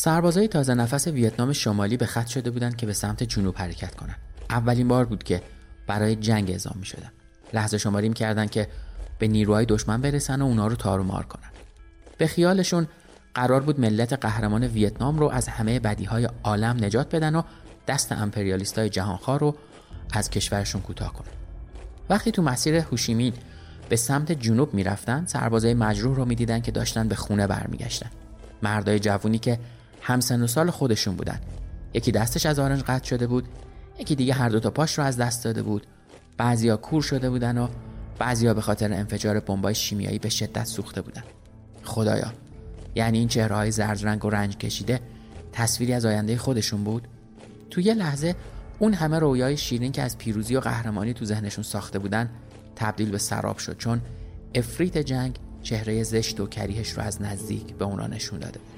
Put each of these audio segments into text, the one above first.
سربازای تازه نفس ویتنام شمالی به خط شده بودند که به سمت جنوب حرکت کنند. اولین بار بود که برای جنگ اعزام می‌شدند. لحظه شماری می‌کردند که به نیروهای دشمن برسن و اونا رو تار و مار کنن. به خیالشون قرار بود ملت قهرمان ویتنام رو از همه بدیهای عالم نجات بدن و دست امپریالیستای جهانخوار رو از کشورشون کوتاه کنن. وقتی تو مسیر هوشیمین به سمت جنوب میرفتن، سربازای مجروح رو میدیدن که داشتن به خونه برمیگشتن. مردای جوونی که همسن و سال خودشون بودن. یکی دستش از آرنج قطع شده بود، یکی دیگه هر دو تا پاش رو از دست داده بود. بعضیا کور شده بودن و بعضیا به خاطر انفجار بمبای شیمیایی به شدت سوخته بودن. خدایا، یعنی این چهره‌های زرد رنگ و رنج کشیده تصویری از آینده خودشون بود؟ تو یه لحظه اون همه رویای شیرین که از پیروزی و قهرمانی تو ذهنشون ساخته بودن تبدیل به سراب شد، چون افریت جنگ چهره زشت و کریهش رو از نزدیک به اونا نشون داده بود.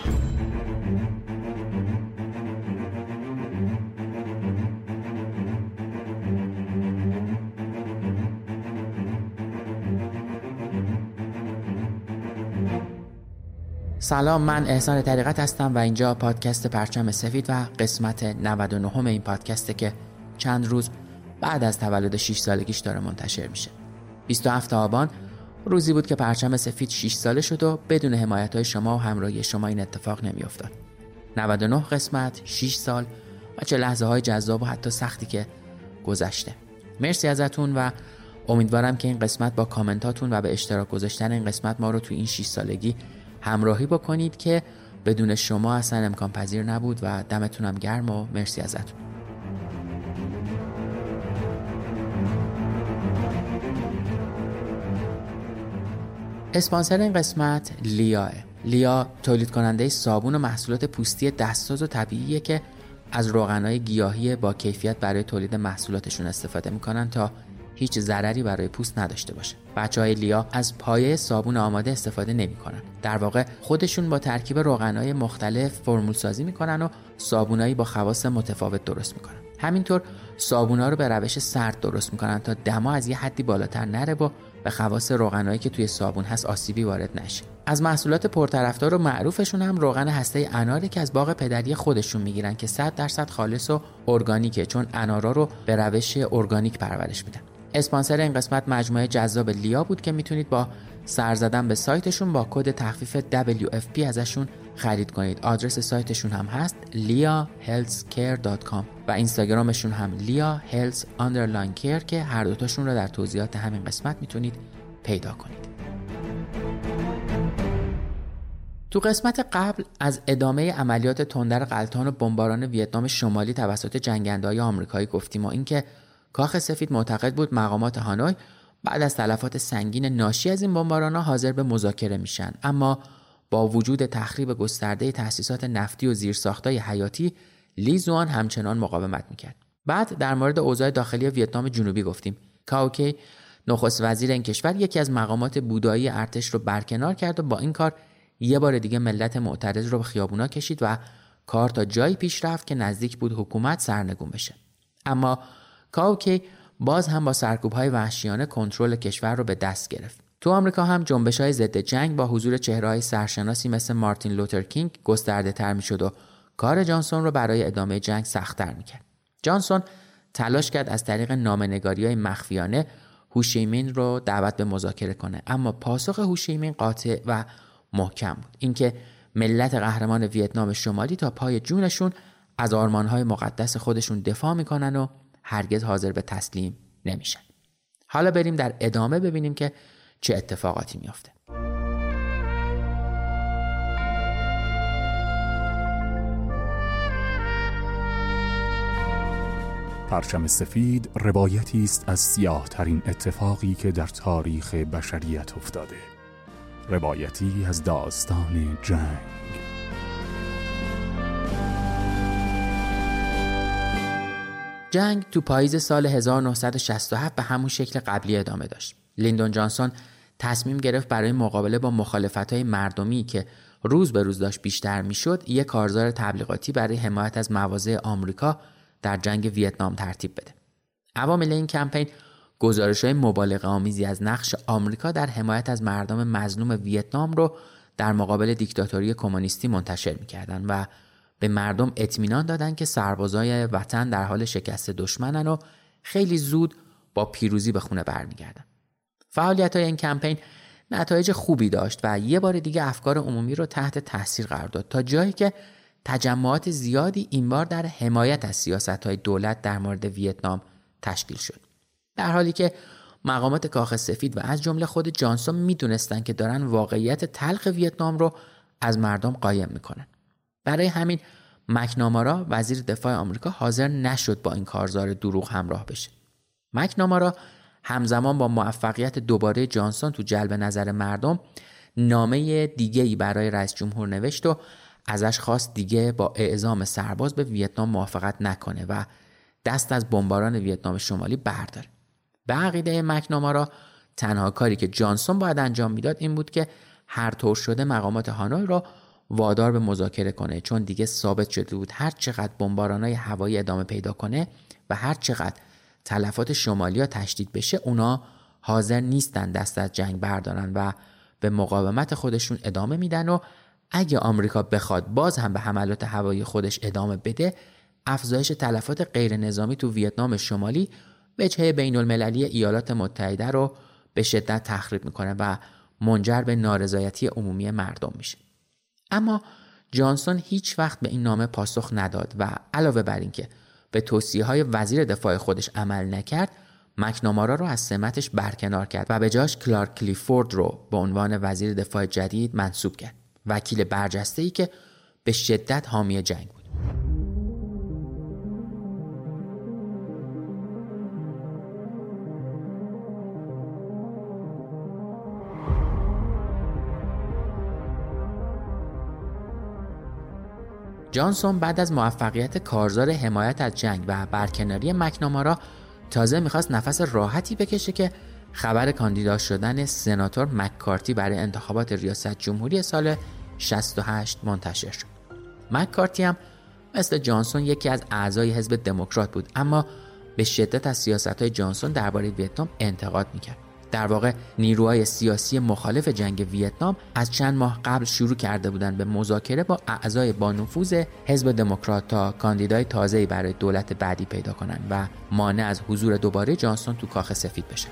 سلام، من احسان طریقت هستم و اینجا پادکست پرچم سفید و قسمت 99 این پادکسته که چند روز بعد از تولد 6 سالگیش داره منتشر میشه. 27 آبان روزی بود که پرچم سفید 6 ساله شد و بدون حمایت‌های شما و همراهی شما این اتفاق نمیافتاد. 99 قسمت، 6 سال و چه لحظه‌های جذاب و حتی سختی که گذشته. مرسی ازتون و امیدوارم که این قسمت با کامنتاتون و به اشتراک گذاشتن این قسمت ما رو تو این 6 سالگی همراهی بکنید که بدون شما اصلا امکان پذیر نبود و دمتونم گرم و مرسی ازتون. اسپانسر این قسمت لیاه. لیا تولید کننده صابون و محصولات پوستی دستساز و طبیعیه که از روغنای گیاهی با کیفیت برای تولید محصولاتشون استفاده میکنن تا هیچ ضرری برای پوست نداشته باشه. بچهای لیا از پایه صابون آماده استفاده نمی‌کنن. در واقع خودشون با ترکیب روغنای مختلف فرمول سازی می‌کنن و صابونایی با خواص متفاوت درست می‌کنن. همینطور صابونا رو به روش سرد درست می‌کنن تا دما از یه حدی بالاتر نره و به خواص روغنایی که توی صابون هست آسیبی وارد نشه. از محصولات پرطرفدار و معروفشون هم روغن هسته اناره که از باغ پدری خودشون می‌گیرن که 100% خالص و ارگانیکه، چون انارا رو به روش ارگانیک پرورش میدن. اسپانسر این قسمت مجموعه جذاب لیا بود که میتونید با سر زدن به سایتشون با کد تخفیف WFP ازشون خرید کنید. آدرس سایتشون هم هست liahealthcare.com و اینستاگرامشون هم liahealth_care که هر دوتاشون رو در توضیحات همین قسمت میتونید پیدا کنید. تو قسمت قبل از ادامه عملیات تندر غلتان و بمباران ویتنام شمالی توسط جنگنده‌های آمریکایی گفتیم و اینکه کاخ سفید معتقد بود مقامات هانوی بعد از تلفات سنگین ناشی از این بمباران‌ها حاضر به مذاکره میشن، اما با وجود تخریب گسترده تأسیسات نفتی و زیرساخت‌های حیاتی، لی زوان همچنان مقاومت میکرد. بعد در مورد اوضاع داخلی ویتنام جنوبی گفتیم. کاوکی نخست وزیر این کشور یکی از مقامات بودایی ارتش رو برکنار کرد و با این کار یه بار دیگه ملت معترض رو به خیابونا کشید و کار تا جایی پیش رفت که نزدیک بود حکومت سرنگون بشه. اما کاوکی باز هم با سرکوب‌های وحشیانه کنترل کشور رو به دست گرفت. تو آمریکا هم جنبش‌های ضد جنگ با حضور چهره‌های سرشناسی مثل مارتین لوتر کینگ گسترده‌تر می‌شد و کار جانسون رو برای ادامه جنگ سخت‌تر می‌کرد. جانسون تلاش کرد از طریق نامه‌نگاری‌های مخفیانه هوشیمین رو دعوت به مذاکره کنه، اما پاسخ هوشیمین قاطع و محکم بود. اینکه ملت قهرمان ویتنام شمالی تا پای جونشون از آرمان‌های مقدس خودشون دفاع می‌کنن و هرگز حاضر به تسلیم نمیشن. حالا بریم در ادامه ببینیم که چه اتفاقاتی میافته. پرچم سفید روایتی است از سیاه ترین اتفاقی که در تاریخ بشریت افتاده. روایتی از داستان جنگ. جنگ تو پاییز سال 1967 به همون شکل قبلی ادامه داشت. لیندون جانسون تصمیم گرفت برای مقابله با مخالفت‌های مردمی که روز به روز داشت بیشتر میشد، یک کارزار تبلیغاتی برای حمایت از مواضع آمریکا در جنگ ویتنام ترتیب بده. عوامل این کمپین گزارش‌های مبالغه‌آمیزی از نقش آمریکا در حمایت از مردم مظلوم ویتنام رو در مقابل دیکتاتوری کمونیستی منتشر می‌کردند و به مردم اطمینان دادند که سربازای وطن در حال شکست دشمنن و خیلی زود با پیروزی به خونه برمیگردن. فعالیت‌های این کمپین نتایج خوبی داشت و یه بار دیگه افکار عمومی رو تحت تاثیر قرار داد تا جایی که تجمعات زیادی این بار در حمایت از سیاست‌های دولت در مورد ویتنام تشکیل شد. در حالی که مقامات کاخ سفید و از جمله خود جانسون میدونستن که دارن واقعیت تلخ ویتنام رو از مردم قایم میکنن. برای همین مکنامارا وزیر دفاع آمریکا حاضر نشد با این کارزار دروغ همراه بشه. مکنامارا همزمان با موفقیت دوباره جانسون تو جلب نظر مردم نامه دیگه‌ای برای رئیس جمهور نوشت و ازش خواست دیگه با اعزام سرباز به ویتنام موافقت نکنه و دست از بمباران ویتنام شمالی برداره. به عقیده مکنامارا تنها کاری که جانسون باید انجام میداد این بود که هر طور شده مقامات هانوی را وادار به مذاکره کنه، چون دیگه ثابت شده بود هر چقدر بمباران‌های هوایی ادامه پیدا کنه و هر چقدر تلفات شمالیا تشدید بشه اونا حاضر نیستن دست از جنگ بردارن و به مقاومت خودشون ادامه میدن و اگه آمریکا بخواد باز هم به حملات هوایی خودش ادامه بده افزایش تلفات غیر نظامی تو ویتنام شمالی وجهه بین المللی ایالات متحده رو به شدت تخریب میکنه و منجر به نارضایتی عمومی مردم میشه. اما جانسون هیچ وقت به این نامه پاسخ نداد و علاوه بر این که به توصیه‌های وزیر دفاع خودش عمل نکرد، مکنامارا رو از سمتش برکنار کرد و به جاش کلارک کلیفورد رو به عنوان وزیر دفاع جدید منصوب کرد، وکیل برجسته‌ای که به شدت حامی جنگ بود. جانسون بعد از موفقیت کارزار حمایت از جنگ و برکناری مکنامارا تازه میخواست نفس راحتی بکشه که خبر کاندیدا شدن سناتور مککارتی برای انتخابات ریاست جمهوری سال 68 منتشر شد. مککارتی هم مثل جانسون یکی از اعضای حزب دموکرات بود، اما به شدت از سیاست‌های جانسون درباره ویتنام انتقاد میکرد. در واقع نیروهای سیاسی مخالف جنگ ویتنام از چند ماه قبل شروع کرده بودند به مذاکره با اعضای با نفوذ حزب دموکرات تا کاندیدای تازه‌ای برای دولت بعدی پیدا کنند و مانع از حضور دوباره جانسون تو کاخ سفید بشن.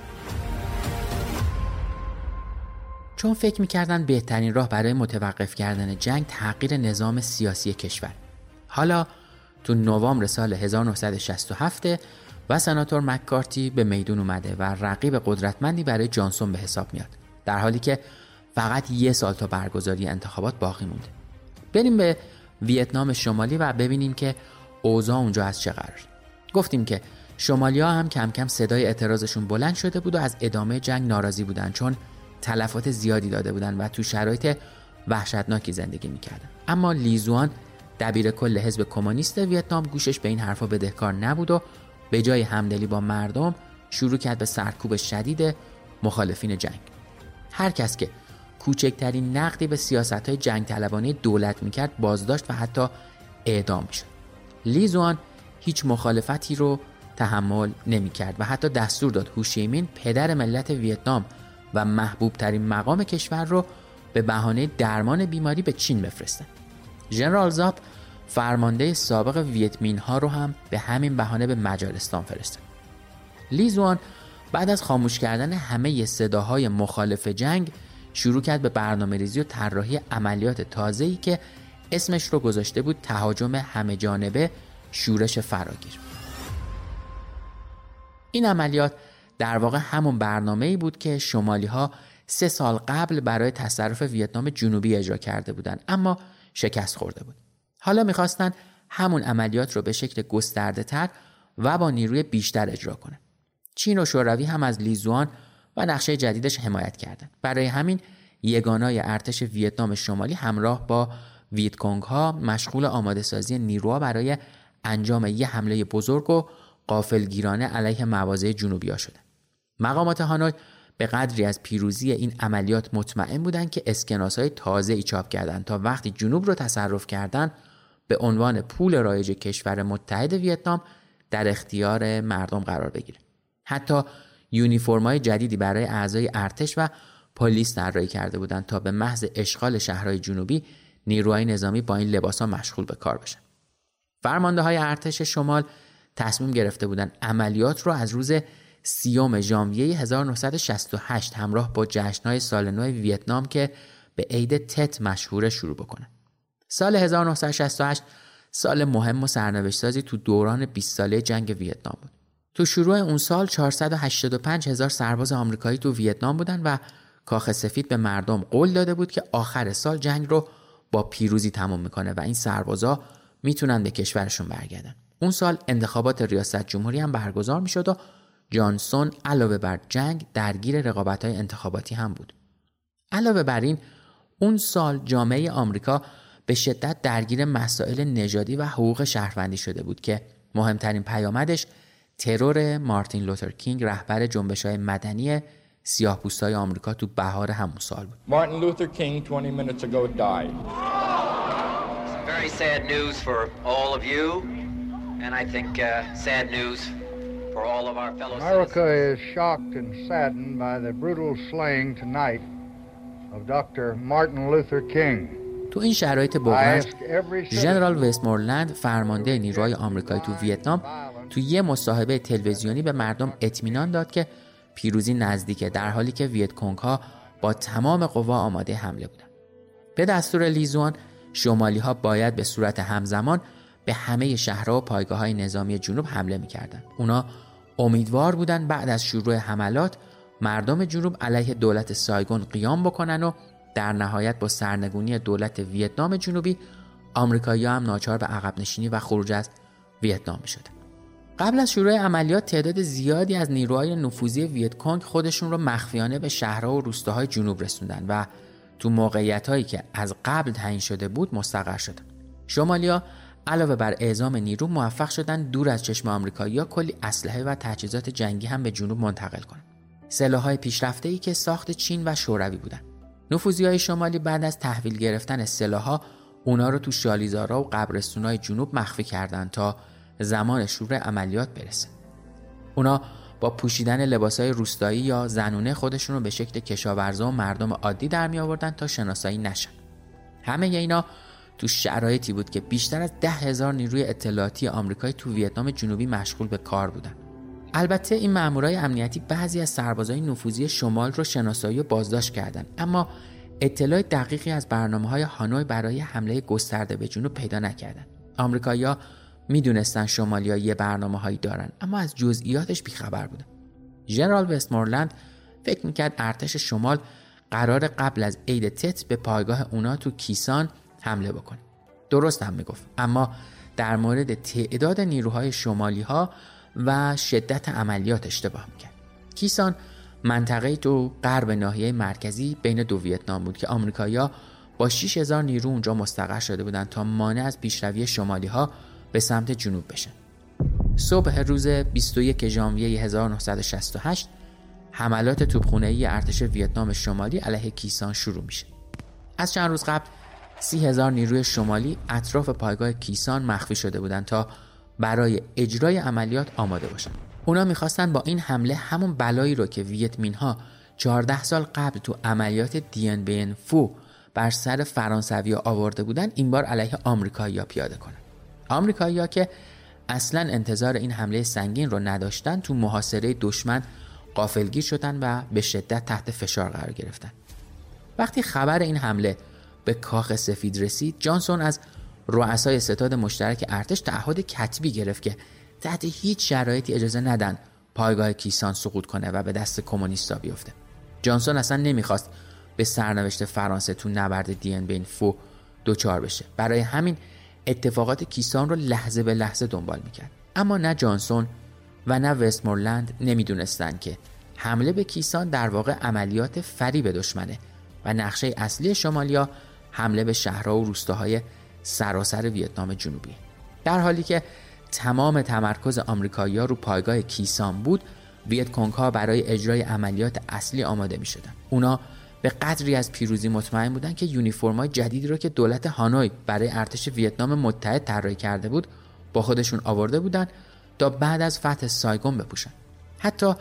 چون فکر می‌کردن بهترین راه برای متوقف کردن جنگ تغییر نظام سیاسی کشور. حالا تو نوامبر سال 1967 و سناتور مککارتی به میدون اومده و رقیب قدرتمندی برای جانسون به حساب میاد، در حالی که فقط 1 سال تا برگزاری انتخابات باقی مونده. بریم به ویتنام شمالی و ببینیم که اوضاع اونجا از چه قرار. گفتیم که شمالی‌ها هم کم کم صدای اعتراضشون بلند شده بود و از ادامه جنگ ناراضی بودن، چون تلفات زیادی داده بودن و تو شرایط وحشتناکی زندگی میکردن. اما لیزوان دبیر کل حزب کمونیست ویتنام گوشش به این حرفا بدهکار نبود و به جای همدلی با مردم شروع کرد به سرکوب شدید مخالفین جنگ. هر کس که کوچکترین نقدی به سیاست‌های جنگ طلبانه دولت میکرد بازداشت و حتی اعدام میشد. لیزوان هیچ مخالفتی رو تحمل نمیکرد و حتی دستور داد هوشیمین پدر ملت ویتنام و محبوب ترین مقام کشور رو به بهانه درمان بیماری به چین بفرستن. ژنرال زاپ فرمانده سابق ویتمین ها رو هم به همین بهانه به مجارستان فرستاد. لیزوان بعد از خاموش کردن همه صداهای مخالف جنگ شروع کرد به برنامه‌ریزی و طراحی عملیات تازه‌ای که اسمش رو گذاشته بود تهاجم همه جانبه شورش فراگیر. این عملیات در واقع همون برنامه‌ای بود که شمالی‌ها 3 سال قبل برای تصرف ویتنام جنوبی اجرا کرده بودند، اما شکست خورده بود. حالا می‌خواستن همون عملیات رو به شکل گسترده‌تر و با نیروی بیشتر اجرا کنن. چین و شوروی هم از لیزوان و نقشه جدیدش حمایت کردند. برای همین یگانای ارتش ویتنام شمالی همراه با ویتکونگ‌ها مشغول آماده‌سازی نیروها برای انجام یه حمله بزرگ و غافلگیرانه علیه مواضع جنوبی‌ها شدند. مقامات هانوی به قدری از پیروزی این عملیات مطمئن بودند که اسکناس‌های تازه‌ای چاپ کردند تا وقتی جنوب رو تصرف کردند به عنوان پول رایج کشور متحد ویتنام در اختیار مردم قرار بگیره. حتی یونیفرم‌های جدیدی برای اعضای ارتش و پلیس طراحی کرده بودند تا به محض اشغال شهرهای جنوبی نیروهای نظامی با این لباس‌ها مشغول به کار بشن. فرمانده‌های ارتش شمال تصمیم گرفته بودند عملیات رو از روز 30 ژانویه 1968 همراه با جشن‌های سال نو ویتنام که به عید تت مشهوره شروع بکنن. سال 1968 سال مهم و سرنوشت‌سازی تو دوران 20 ساله جنگ ویتنام بود. تو شروع اون سال 485,000 سرباز آمریکایی تو ویتنام بودن و کاخ سفید به مردم قول داده بود که آخر سال جنگ رو با پیروزی تمام میکنه و این سربازا میتونن به کشورشون برگردن. اون سال انتخابات ریاست جمهوری هم برگزار میشد و جانسون علاوه بر جنگ درگیر رقابت‌های انتخاباتی هم بود. علاوه بر این اون سال جامعه آمریکا به شدت درگیر مسائل نژادی و حقوق شهروندی شده بود که مهمترین پیامدش ترور مارتین لوتر کینگ رهبر جنبش‌های مدنی سیاه‌پوستای آمریکا تو بهار همون سال بود. Martin Luther King 20 minutes ago died. Very sad news for all of you and I think sad news for all of our fellow citizens. America is shocked and saddened by the brutal slaying tonight of Dr. Martin Luther King. تو این شرایط بغرنج ژنرال وستمورلند فرمانده نیروهای آمریکایی تو ویتنام تو یه مصاحبه تلویزیونی به مردم اطمینان داد که پیروزی نزدیکه، در حالی که ویتکونگ‌ها با تمام قوا آماده حمله بودن. به دستور لیزوان شمالی‌ها باید به صورت همزمان به همه شهرها و پایگاه‌های نظامی جنوب حمله می‌کردند. اونا امیدوار بودن بعد از شروع حملات مردم جنوب علیه دولت سایگون قیام بکنن و در نهایت با سرنگونی دولت ویتنام جنوبی آمریکایی‌ها هم ناچار به عقب نشینی و خروج از ویتنام می‌شدند. قبل از شروع عملیات تعداد زیادی از نیروهای نفوذی ویتکونگ خودشون رو مخفیانه به شهرها و روستاهای جنوب رسوندن و تو موقعیت‌هایی که از قبل تعیین شده بود مستقر شدن. شمالیا علاوه بر اعزام نیرو موفق شدن دور از چشم آمریکایی‌ها کلی اسلحه و تجهیزات جنگی هم به جنوب منتقل کنن. سلاح‌های پیشرفته‌ای که ساخت چین و شوروی بودن. نفوذی‌های شمالی بعد از تحویل گرفتن سلاح‌ها اونا رو تو شالیزارا و قبرستون‌های جنوب مخفی کردن تا زمان شروع عملیات برسه. اونا با پوشیدن لباسای روستایی یا زنونه خودشون رو به شکل کشاورزا و مردم عادی در می آوردن تا شناسایی نشن. همه اینا تو شرایطی بود که بیشتر از 10,000 نیروی اطلاعاتی آمریکایی تو ویتنام جنوبی مشغول به کار بودن. البته این مامورای امنیتی بعضی از سربازای نفوذی شمال رو شناسایی و بازداشت کردن، اما اطلاع دقیقی از برنامه‌های هانوی برای حمله گسترده به جنوب پیدا نکردن. آمریکایی‌ها میدونستن شمالیا یه برنامه‌هایی دارن، اما از جزئیاتش بیخبر بودن. ژنرال وستمورلند فکر میکرد ارتش شمال قرار قبل از عید تت به پایگاه اونا تو کیسان حمله بکنه. درست هم میگفت، اما در مورد تعداد نیروهای شمالی‌ها و شدت عملیات اشتباه میکرد. کیسان منطقه‌ای تو غرب ناحیه مرکزی بین دو ویتنام بود که آمریکایی‌ها با 6,000 نیرو اونجا مستقر شده بودن تا مانع از پیشروی شمالی‌ها به سمت جنوب بشن. صبح روز 21 ژانویه 1968 حملات توپخانه‌ای ارتش ویتنام شمالی علیه کیسان شروع میشه. از چند روز قبل 30,000 نیروی شمالی اطراف پایگاه کیسان مخفی شده بودند تا برای اجرای عملیات آماده باشن. اونا میخواستن با این حمله همون بلایی رو که ویتمین‌ها 14 سال قبل تو عملیات دین بین فو بر سر فرانسوی‌ها آورده بودن این بار علیه آمریکایی‌ها پیاده کنن. آمریکایی‌ها که اصلاً انتظار این حمله سنگین رو نداشتن تو محاصره دشمن غافلگیر شدن و به شدت تحت فشار قرار گرفتن. وقتی خبر این حمله به کاخ سفید رسید، جانسون از رؤسای ستاد مشترک ارتش تعهد کتبی گرفت که تحت هیچ شرایطی اجازه ندن پایگاه کیسان سقوط کنه و به دست کمونیستا بیفته. جانسون اصلا نمیخواست به سرنوشت فرانسه تو نبرد دین بین فو دوچار بشه. برای همین اتفاقات کیسان رو لحظه به لحظه دنبال میکرد. اما نه جانسون و نه وستمورلند نمیدونستن که حمله به کیسان در واقع عملیات فریب دشمنه و نقشه اصلی شمالیا حمله به شهرها و روستاهای سراسر ویتنام جنوبی. در حالی که تمام تمرکز آمریکایی‌ها رو پایگاه کیسان بود، ویتکونگ‌ها برای اجرای عملیات اصلی آماده می‌شدن. اونا به قدری از پیروزی مطمئن بودن که یونیفرم‌های جدیدی رو که دولت هانوی برای ارتش ویتنام متحد طراحی کرده بود با خودشون آورده بودن تا بعد از فتح سایگون بپوشن. حتی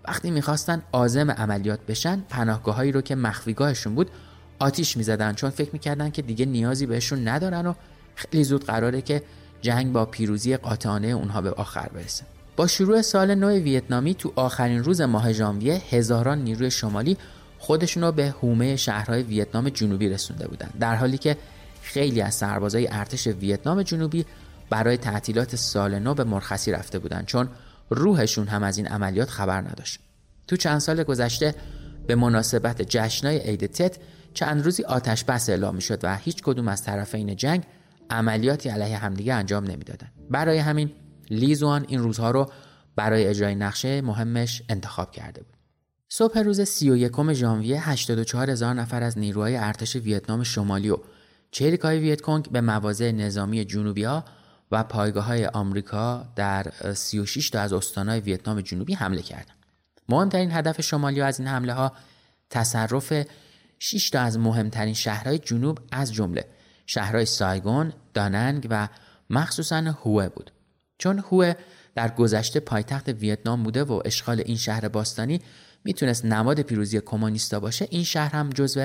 وقتی میخواستن عازم عملیات بشن، پناهگاهایی رو که مخفیگاهشون بود آتیش میزدن، چون فکر میکردن که دیگه نیازی بهشون ندارن و خیلی زود قراره که جنگ با پیروزی قاطعانه اونها به آخر برسه. با شروع سال نو ویتنامی تو آخرین روز ماه ژانویه هزاران نیروی شمالی خودشون رو به حومه شهرهای ویتنام جنوبی رسونده بودن، در حالی که خیلی از سربازای ارتش ویتنام جنوبی برای تعطیلات سال نو به مرخصی رفته بودن، چون روحشون هم از این عملیات خبر نداشت. تو چند سال گذشته به مناسبت جشنای عید تت چند روزی آتش بس اعلام میشد و هیچ کدوم از طرفین جنگ عملیاتی علیه همدیگه انجام نمیدادن. برای همین لی زوان این روزها رو برای اجرای نقشه مهمش انتخاب کرده بود. صبح روز 31 ژانویه 84,000 نفر از نیروهای ارتش ویتنام شمالی و چریکای ویتکونگ به مواضع نظامی جنوبی‌ها و پایگاه‌های آمریکا در 36 تا از استان‌های ویتنام جنوبی حمله کردند. مهمترین هدف شمالی‌ها از این حمله‌ها تصرف 6 تا از مهمترین شهرهای جنوب از جمله شهرهای سایگون، داننگ و مخصوصاً هوه بود. چون هوه در گذشته پایتخت ویتنام بوده و اشغال این شهر باستانی میتونست نماد پیروزی کمونیستا باشه، این شهر هم جزو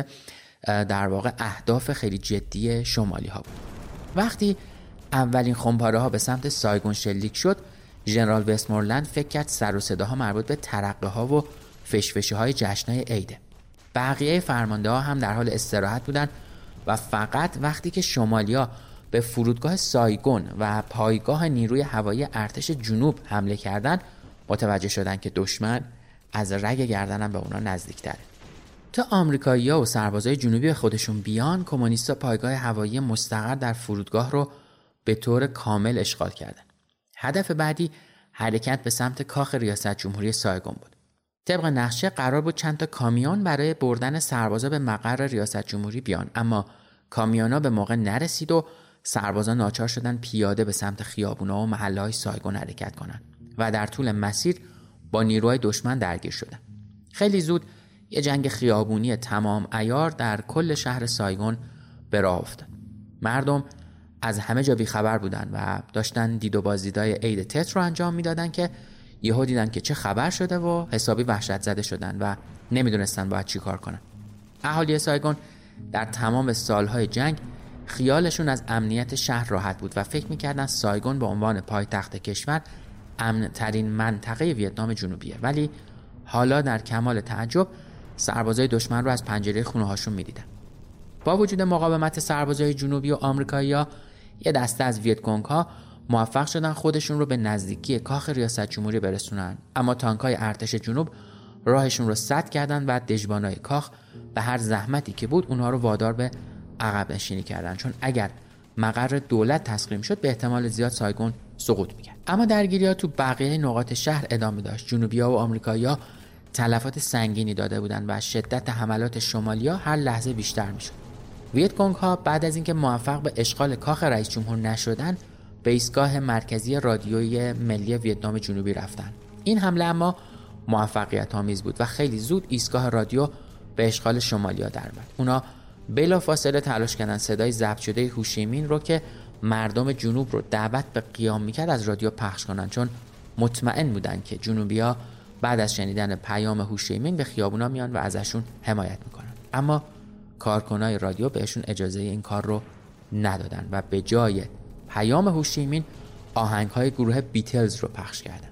در واقع اهداف خیلی جدی شمالی ها بود. وقتی اولین خمپاره ها به سمت سایگون شلیک شد، ژنرال وستمورلند فکر کرد سر و صداها مربوط به ترقه ها و فشفشه های جشنای عیده. بقیه فرمانده ها هم در حال استراحت بودن و فقط وقتی که شمالیا به فرودگاه سایگون و پایگاه نیروی هوایی ارتش جنوب حمله کردند، متوجه شدند که دشمن از رگ گردنم به اونا نزدیک‌تره. تا آمریکایی‌ها و سربازای جنوبی به خودشون بیان، کمونیست‌ها پایگاه هوایی مستقر در فرودگاه رو به طور کامل اشغال کردن. هدف بعدی حرکت به سمت کاخ ریاست جمهوری سایگون بود. طبق نقشه قرار بود چند تا کامیون برای بردن سربازا به مقر ریاست جمهوری بیان، اما کامیونا به موقع نرسید و سربازا ناچار شدن پیاده به سمت خیابونا و محله‌های سایگون حرکت کنن و در طول مسیر با نیروهای دشمن درگیر شدن. خیلی زود یه جنگ خیابونی تمام عیار در کل شهر سایگون به راه افتاد. مردم از همه جا بیخبر بودن و داشتن دید و بازدیدای عید تت رو انجام میدادن که یهو دیدن که چه خبر شده و حسابی وحشت زده شدن و نمیدونستن باید چی کار کنن. اهالی سایگون در تمام سالهای جنگ خیالشون از امنیت شهر راحت بود و فکر میکردن سایگون به عنوان پایتخت کشور امن ترین منطقه ویتنام جنوبیه، ولی حالا در کمال تعجب سربازای دشمن رو از پنجره خونه هاشون میدیدن. با وجود مقاومت سربازای جنوبی و آمریکایی‌ها، یه دسته از ویتکونگ ها موفق شدن خودشون رو به نزدیکی کاخ ریاست جمهوری برسونن، اما تانک‌های ارتش جنوب راهشون رو سد کردن و دژبانای کاخ به هر زحمتی که بود اونها رو وادار به عقب نشینی کردن، چون اگر مقر دولت تسلیم شد به احتمال زیاد سایگون سقوط می‌کرد. اما درگیری‌ها تو بقیه نقاط شهر ادامه داشت. جنوبی‌ها و آمریکایی‌ها تلفات سنگینی داده بودند و شدت حملات شمالی‌ها هر لحظه بیشتر می‌شد. ویتکونگ‌ها بعد از اینکه موفق به اشغال کاخ رئیس جمهور نشدن، به ایستگاه مرکزی رادیویی ملی ویتنام جنوبی رفتن. این حمله اما موفقیت آمیز بود و خیلی زود ایستگاه رادیو به اشغال شمالی‌ها درآمد. اونا بلافاصله تلاش کردن صدای ضبط شده هوشیمین رو که مردم جنوب رو دعوت به قیام میکرد از رادیو پخش کنن، چون مطمئن بودن که جنوبی‌ها بعد از شنیدن پیام هوشیمین به خیابونا میان و ازشون حمایت میکنن. اما کارکنای رادیو بهشون اجازه این کار رو ندادن و به جای پیام هوشیمین آهنگ‌های گروه بیتلز رو پخش کردن.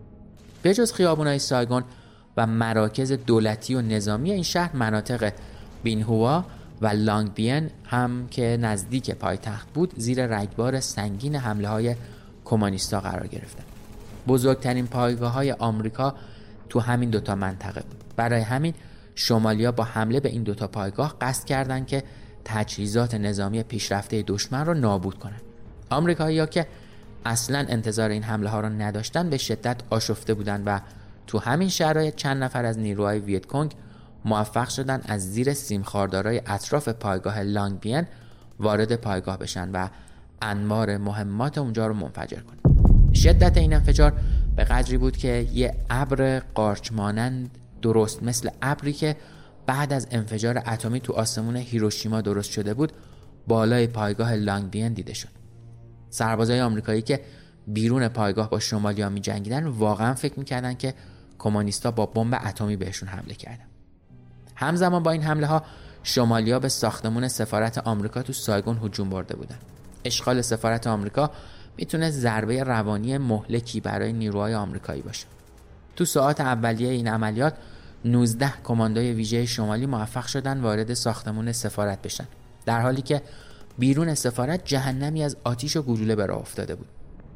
به جز خیابونای سایگون و مراکز دولتی و نظامی این شهر، مناطق بینهوا و لانگ بین هم که نزدیک پایتخت بود زیر رگبار سنگین حمله‌های کمونیستا قرار گرفتند. بزرگترین پایگاه‌های آمریکا تو همین دوتا منطقه بود. برای همین شمالیا با حمله به این دوتا پایگاه قصد کردند که تجهیزات نظامی پیشرفته دشمن رو نابود کنند. آمریکایی‌ها که اصلاً انتظار این حمله ها رو نداشتن به شدت آشفته بودند و تو همین شرایط چند نفر از نیروهای ویتکونگ موفق شدن از زیر سیمخاردارای اطراف پایگاه لانگ بین وارد پایگاه بشن و انبار مهمات اونجا رو منفجر کنن. شدت این انفجار به قدری بود که یه ابر قارچ مانند درست مثل ابری که بعد از انفجار اتمی تو آسمون هیروشیما درست شده بود بالای پایگاه لانگ بین دیده شد. سربازای آمریکایی که بیرون پایگاه با شمالیا می جنگیدن واقعا فکر میکردن که کمونیستا با بمب اتمی بهشون حمله کردن. همزمان با این حمله ها شمالیا به ساختمون سفارت آمریکا تو سایگون هجوم برده بودن. اشغال سفارت آمریکا میتونه ضربه روانی مهلکی برای نیروهای آمریکایی باشه. تو ساعات اولیه این عملیات 19 کماندوی ویژه شمالی موفق شدن وارد ساختمون سفارت بشن، در حالی که بیرون سفارت جهنمی از آتش و گلوله به راه افتاده بود.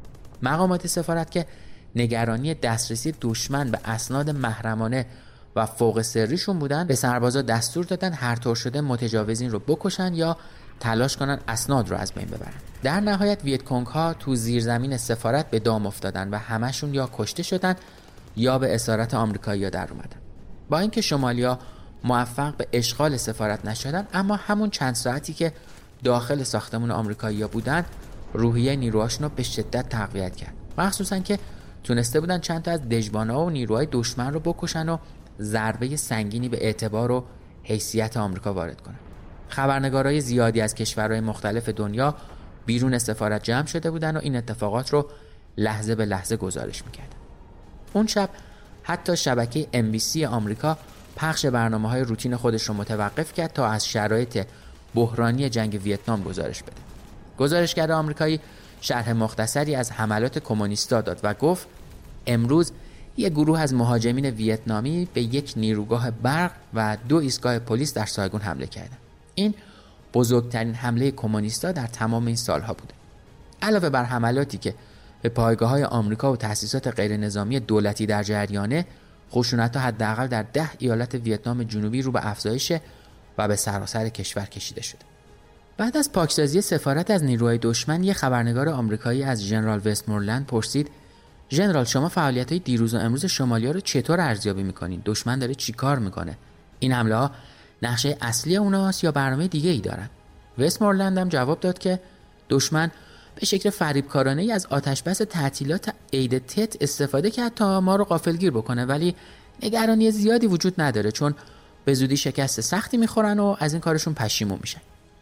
مقامات سفارت که نگرانی دسترسی دشمن به اسناد محرمانه و فوق سریشون بودن، به سربازا دستور دادن هر طور شده متجاوزین رو بکشن یا تلاش کنن اسناد رو از بین ببرن. در نهایت ویتکونگ ها تو زیرزمین سفارت به دام افتادن و همشون یا کشته شدن یا به اسارت آمریکایی‌ها در اومدن. با اینکه شمالیا موفق به اشغال سفارت نشدن، اما همون چند ساعتی که داخل ساختمون آمریکایی‌ها بودن روحیه نیروهاشون رو به شدت تقویت کرد، مخصوصاً که تونسته بودن چند تا از دژبان‌ها و نیروهای دشمن رو بکشن و ضربه سنگینی به اعتبار و حیثیت آمریکا وارد کنن. خبرنگارای زیادی از کشورهای مختلف دنیا بیرون سفارت جمع شده بودن و این اتفاقات رو لحظه به لحظه گزارش میکردن. اون شب حتی شبکه NBC آمریکا پخش برنامه‌های روتین خودش رو متوقف کرد تا از شرایط بحرانی جنگ ویتنام گزارش بده. گزارشگر آمریکایی شرح مختصری از حملات کمونیستا داد و گفت امروز یک گروه از مهاجمین ویتنامی به یک نیروگاه برق و 2 ایستگاه پلیس در سایگون حمله کردند. این بزرگترین حمله کمونیستا در تمام این سالها بوده. علاوه بر حملاتی که به پایگاه‌های آمریکا و تأسیسات غیرنظامی دولتی در جریانه، خشونت‌ها حداقل در 10 ایالت ویتنام جنوبی رو به افزایش و به سراسر کشور کشیده شده. بعد از پاکسازی سفارت از نیروهای دشمن، یک خبرنگار آمریکایی از ژنرال وستمورلند پرسید: ژنرال، شما فعالیت‌های دیروز و امروز شمالیا رو چطور ارزیابی می‌کنین؟ دشمن داره چیکار می‌کنه؟ این حمله‌ها نقشه اصلی اوناست یا برنامه دیگه‌ای دارن؟ وستمورلند هم جواب داد که دشمن به شکل فریبکارانه‌ای از آتشبس تعطیلات عید تت استفاده کرد تا ما رو غافلگیر بکنه، ولی نگرانی زیادی وجود نداره چون به زودی شکست سختی می‌خورن و از این کارشون پشیمون میشن.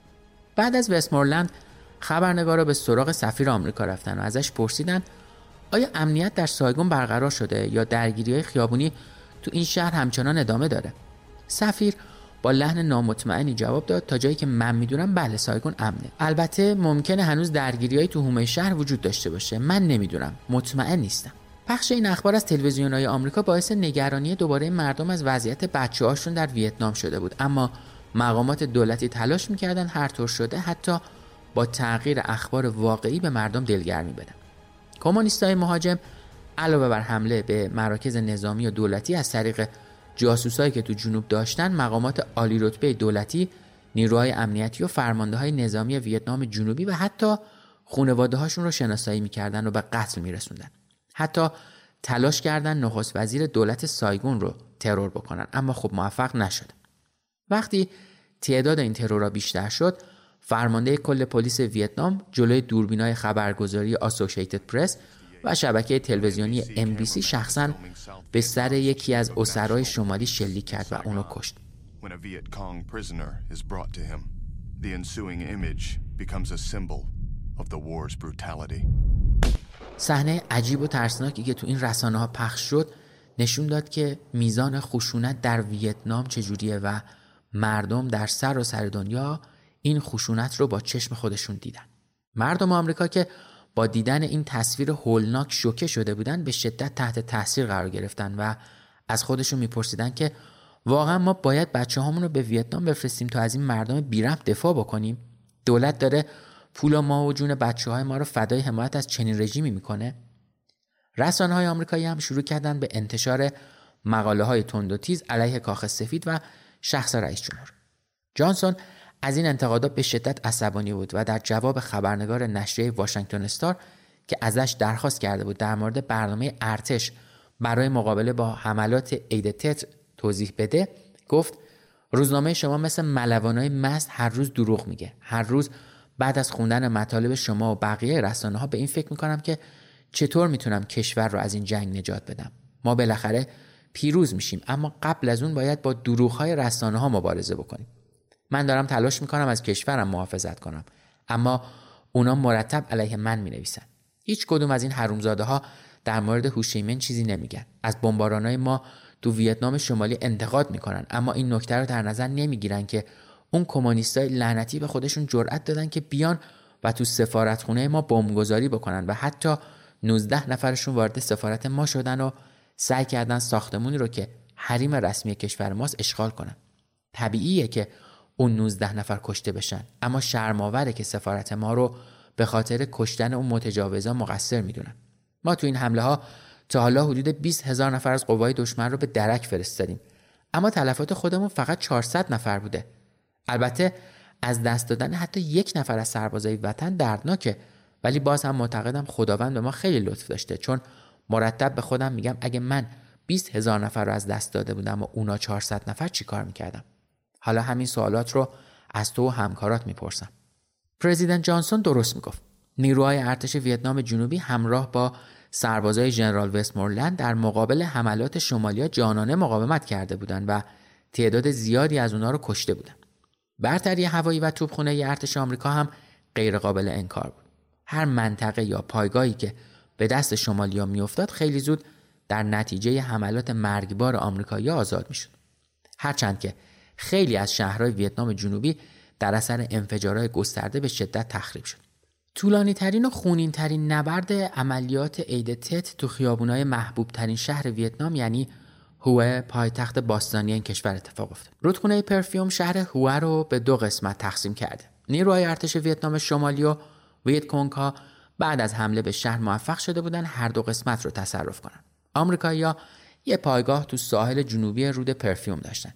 بعد از وستمورلند خبرنگارا به سراغ سفیر آمریکا رفتن و ازش پرسیدن آیا امنیت در سایگون برقرار شده یا درگیری‌های خیابونی تو این شهر همچنان ادامه داره؟ سفیر با لحن نامطمئنی جواب داد تا جایی که من میدونم بله، سایگون امنه. البته ممکنه هنوز درگیری‌های تو حومه شهر وجود داشته باشه، من نمیدونم، مطمئن نیستم. پخش این اخبار از تلویزیون‌های آمریکا باعث نگرانی دوباره مردم از وضعیت بچه‌هاشون در ویتنام شده بود، اما مقامات دولتی تلاش می‌کردن هر طور شده حتی با تغییر اخبار واقعی به مردم دلگرمی بدن. کمونیستای مهاجم علاوه بر حمله به مراکز نظامی و دولتی از طریق جاسوسایی که تو جنوب داشتن، مقامات عالی رتبه دولتی، نیروهای امنیتی و فرمانده‌های نظامی ویتنام جنوبی و حتی خانواده‌هاشون رو شناسایی می‌کردن و به قتل می‌رسوندن. حتی تلاش کردن نخست وزیر دولت سایگون رو ترور بکنن، اما خب موفق نشد. وقتی تعداد این ترورها بیشتر شد، فرمانده کل پلیس ویتنام جلوی دوربینای خبرگزاری آسوسییتد پرس و شبکه تلویزیونی NBC شخصاً به سر یکی از اسرای شمالی شلیک کرد و اونو کشت. صحنه عجیب و ترسناکی که تو این رسانه‌ها پخش شد نشون داد که میزان خشونت در ویتنام چجوریه و مردم در سراسر دنیا این خشونت رو با چشم خودشون دیدن. مردم آمریکا که با دیدن این تصویر هولناک شوکه شده بودن به شدت تحت تاثیر قرار گرفتن و از خودشون میپرسیدن که واقعا ما باید بچه‌هامون رو به ویتنام بفرستیم تا از این مردم بی‌رحم دفاع بکنیم؟ دولت داره پول ما و جون بچه‌های ما رو فدای حمایت از چنین رژیمی میکنه؟ رسانه‌های آمریکایی هم شروع کردن به انتشار مقاله‌های تند و تیز علیه کاخ سفید و شخص رئیس جمهور. جانسون از این انتقادات به شدت عصبانی بود و در جواب خبرنگار نشریه واشنگتن استار که ازش درخواست کرده بود در مورد برنامه ارتش برای مقابله با حملات عید تتر توضیح بده، گفت روزنامه شما مثل ملوانای مست هر روز دروغ میگه. هر روز بعد از خوندن مطالب شما و بقیه رسانه‌ها به این فکر میکنم که چطور میتونم کشور رو از این جنگ نجات بدم. ما بالاخره پیروز میشیم، اما قبل از اون باید با دروغ‌های رسانه‌ها مبارزه بکنیم. من دارم تلاش میکنم از کشورم محافظت کنم، اما اونا مرتب علیه من مینویسن. هیچ کدوم از این حرومزاده ها در مورد هوشیمین چیزی نمیگن. از بمبارانای ما تو ویتنام شمالی انتقاد میکنن، اما این نکته رو در نظر نمیگیرن که اون کمونیستای لعنتی به خودشون جرأت دادن که بیان و تو سفارتخونه ما بمبگذاری بکنن و حتی 19 نفرشون وارد سفارت ما شدن و سعی کردن ساختمونی رو که حریم رسمی کشور ماست اشغال کنن. طبیعیه که اون 19 نفر کشته بشن، اما شرم‌آوره که سفارت ما رو به خاطر کشتن اون متجاوزا مقصر میدونن. ما تو این حمله ها تا حالا حدود 20,000 نفر از قوای دشمن رو به درک فرستادیم، اما تلفات خودمون فقط 400 نفر بوده. البته از دست دادن حتی 1 نفر از سربازای وطن دردناکه، ولی باز هم معتقدم خداوند به ما خیلی لطف داشته، چون مرتب به خودم میگم اگه من 20,000 نفر رو از دست داده بودم و اونا 400 نفر چی کار میکردم؟ حالا همین سوالات رو از تو و همکارات میپرسم. پرزیدنت جانسون درست میگفت. نیروهای ارتش ویتنام جنوبی همراه با سربازای ژنرال وستمورلند در مقابل حملات شمالیا جانانه مقاومت کرده بودند و تعداد زیادی از اونها رو کشته بودند. برتری هوایی و توپخانه ارتش آمریکا هم غیر قابل انکار بود. هر منطقه یا پایگاهی که به دست شمالیا میافتاد خیلی زود در نتیجه حملات مرگبار آمریکایی‌ها آزاد میشد. هرچند که خیلی از شهرهای ویتنام جنوبی در اثر انفجارهای گسترده به شدت تخریب شد. طولانی ترین و خونین ترین نبرد عملیات عید تت تو خیابونای محبوب ترین شهر ویتنام یعنی هوه، پایتخت باستانی این کشور اتفاق افتاد. رودخونه پرفیوم شهر هوه رو به 2 قسمت تقسیم کرده. نیروهای ارتش ویتنام شمالی و ویت کونگ ها بعد از حمله به شهر موفق شده بودن هر 2 قسمت رو تصرف کنن. آمریکایی‌ها یه پایگاه تو ساحل جنوبی رود پرفیوم داشتن.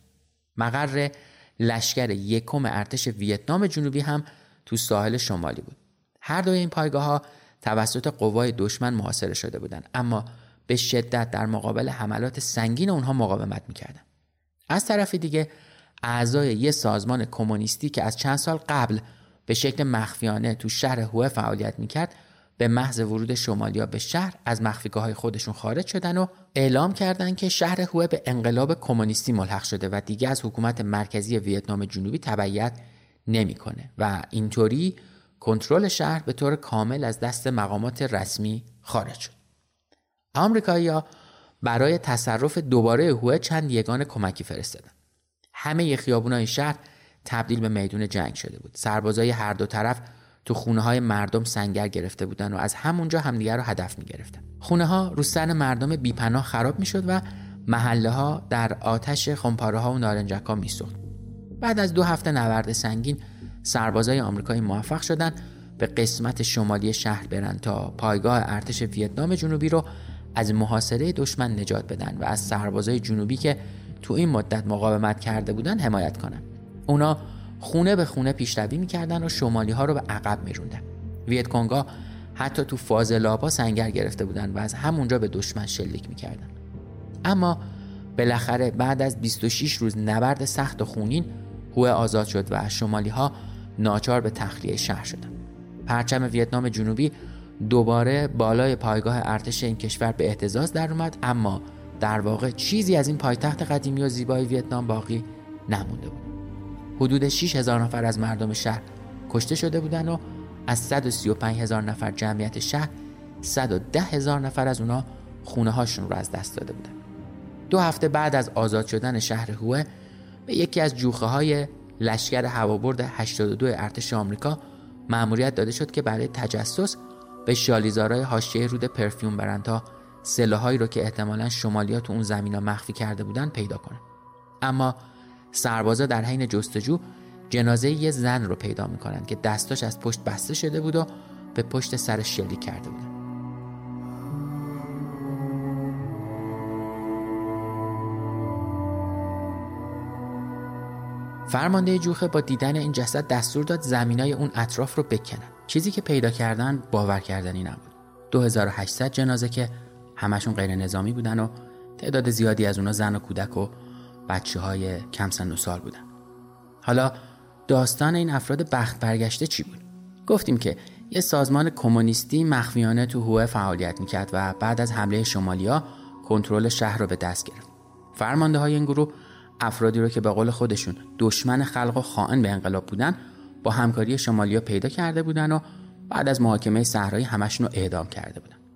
مقر لشکر 1 ارتش ویتنام جنوبی هم تو ساحل شمالی بود. هر دوی این پایگاه‌ها توسط قوای دشمن محاصره شده بودند، اما به شدت در مقابل حملات سنگین اونها مقاومت می‌کردند. از طرف دیگه اعضای یک سازمان کمونیستی که از چند سال قبل به شکل مخفیانه تو شهر هوه فعالیت می‌کرد، به محض ورود شمالیا به شهر از مخفیگاه‌های خودشون خارج شدن و اعلام کردند که شهر هوه به انقلاب کمونیستی ملحق شده و دیگه از حکومت مرکزی ویتنام جنوبی تبعیت نمی‌کنه و اینطوری کنترل شهر به طور کامل از دست مقامات رسمی خارج شد. آمریکایی‌ها برای تصرف دوباره هوه چند یگان کمکی فرستادن. همه خیابون‌های شهر تبدیل به میدون جنگ شده بود. سربازای هر دو طرف تو خونه‌های مردم سنگر گرفته بودن و از همونجا همدیگر رو هدف می‌گرفتن. خونه‌ها رو سر مردم بی‌پناه خراب می‌شد و محله‌ها در آتش خمپاره‌ها و نارنجک‌ها می‌سوخت. بعد از 2 هفته نبرد سنگین، سربازای آمریکایی موفق شدن به قسمت شمالی شهر برن تا پایگاه ارتش ویتنام جنوبی رو از محاصره دشمن نجات بدن و از سربازای جنوبی که تو این مدت مقاومت کرده بودن حمایت کنن. اونا خونه به خونه پیشروی می‌کردن و شمالی‌ها رو به عقب می‌روندن. ویت کونگ‌ها حتی تو فاضلابا سنگر گرفته بودن و از همونجا به دشمن شلیک می‌کردن. اما بالاخره بعد از 26 روز نبرد سخت و خونین هوه آزاد شد و شمالی‌ها ناچار به تخلیه شهر شدند. پرچم ویتنام جنوبی دوباره بالای پایگاه ارتش این کشور به اهتزاز در اومد، اما در واقع چیزی از این پایتخت قدیمی و زیبای ویتنام باقی نمونده بود. حدود 6,000 نفر از مردم شهر کشته شده بودند و از 135,000 نفر جمعیت شهر 110,000 نفر از اونا خونه هاشون رو از دست داده بودند. 2 هفته بعد از آزاد شدن شهر هوه به یکی از جوخه های لشکر هوابرد 82 ارتش آمریکا مأموریت داده شد که برای تجسس به شالیزارای حاشیه رود پرفیوم برن تا سلاحایی رو که احتمالاً شمالیا تو اون زمینا مخفی کرده بودن پیدا کنن. اما سربازا در حین جستجو جنازه یه زن رو پیدا میکنن که دستاش از پشت بسته شده بود و به پشت سرش شلیک کرده بودن. فرمانده جوخه با دیدن این جسد دستور داد زمینای اون اطراف رو بکنن. چیزی که پیدا کردن باور کردنی نبود. 2800 جنازه که همشون غیر نظامی بودن و تعداد زیادی از اونا زن و کودک و بچه‌های کم سن و سال بودن. حالا داستان این افراد بخت برگشته چی بود؟ گفتیم که یه سازمان کمونیستی مخفیانه تو هوه فعالیت میکرد و بعد از حمله شمالیا کنترل شهر رو به دست گرفت. فرمانده های این گروه افرادی رو که به قول خودشون دشمن خلق و خائن به انقلاب بودن با همکاری شمالیا پیدا کرده بودن و بعد از محاکمه صحرایی همشون رو اعدام کرده بودن.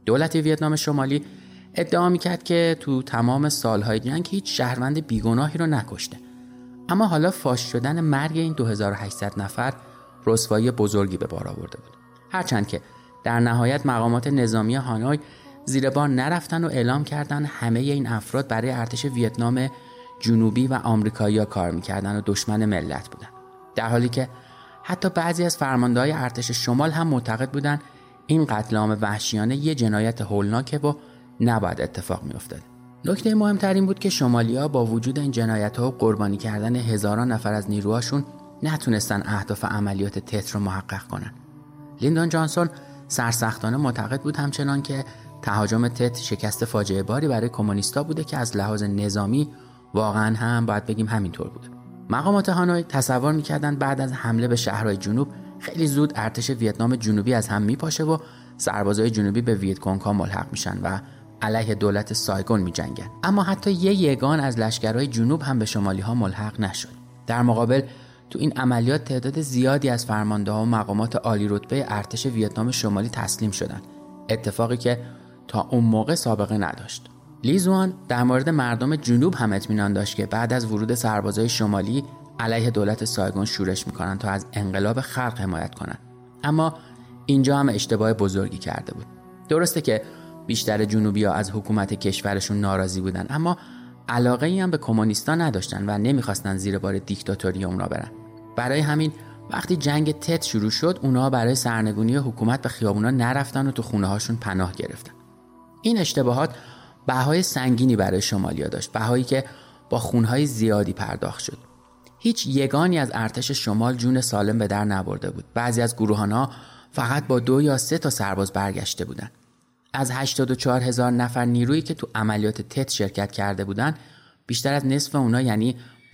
دولت ویتنام شمالی ادعا میکرد که تو تمام سالهای جنگ هیچ شهروند بیگناهی رو نکشته. اما حالا فاش شدن مرگ این 2800 نفر رسوایی بزرگی به بار آورده بود. هرچند که در نهایت مقامات نظامی هانوی زیر بار نرفتن و اعلام کردن همه این افراد برای ارتش ویتنام جنوبی و آمریکایی‌ها کار میکردن و دشمن ملت بودن. در حالی که حتی بعضی از فرمانده‌های ارتش شمال هم معتقد بودن این قتل عام وحشیانه یه جنایت هولناکه و نباید اتفاق میافتاد. نکته مهمتر این بود که شمالی‌ها با وجود این جنایت‌ها و قربانی کردن هزاران نفر از نیروهاشون نتونستن اهداف عملیات تتر رو محقق کنن. لیندون جانسون سرسختانه معتقد بود همچنان که تهاجم تت شکست فاجعه باری برای کمونیستا بوده که از لحاظ نظامی واقعا هم باید بگیم همینطور بوده. مقامات هانوی تصور می‌کردن بعد از حمله به شهرهای جنوب خیلی زود ارتش ویتنام جنوبی از هم میپاشه و سربازای جنوبی به ویتکونگ‌ها ملحق میشن و علیه دولت سایگون می‌جنگن. اما حتی یگان از لشکرهای جنوب هم به شمالی‌ها ملحق نشد. در مقابل تو این عملیات تعداد زیادی از فرمانده‌ها و مقامات عالی رتبه ارتش ویتنام شمالی تسلیم شدند. اتفاقی که تا اون موقع سابقه نداشت. لی زوان در مورد مردم جنوب هم اطمینان داشت که بعد از ورود سربازای شمالی علیه دولت سایگون شورش میکنن تا از انقلاب خلق حمایت کنن. اما اینجا هم اشتباه بزرگی کرده بود. درسته که بیشتر جنوبی‌ها از حکومت کشورشون ناراضی بودن، اما علاقه‌ای هم به کمونیستا نداشتن و نمیخواستن زیر بار دیکتاتوری اونا برن. برای همین وقتی جنگ تت شروع شد، اونا برای سرنگونی حکومت به خیابونا نرفتن و تو خونه‌هاشون پناه گرفتن. این اشتباهات بهای سنگینی برای شمالیا داشت، بهایی که با خونهای زیادی پرداخت شد. هیچ یگانی از ارتش شمال جون سالم به در نبرده بود. بعضی از گروهانها فقط با 2 یا 3 تا سرباز برگشته بودند. از 84,000 نفر نیرویی که تو عملیات تت شرکت کرده بودند، بیشتر از نصف اونا یعنی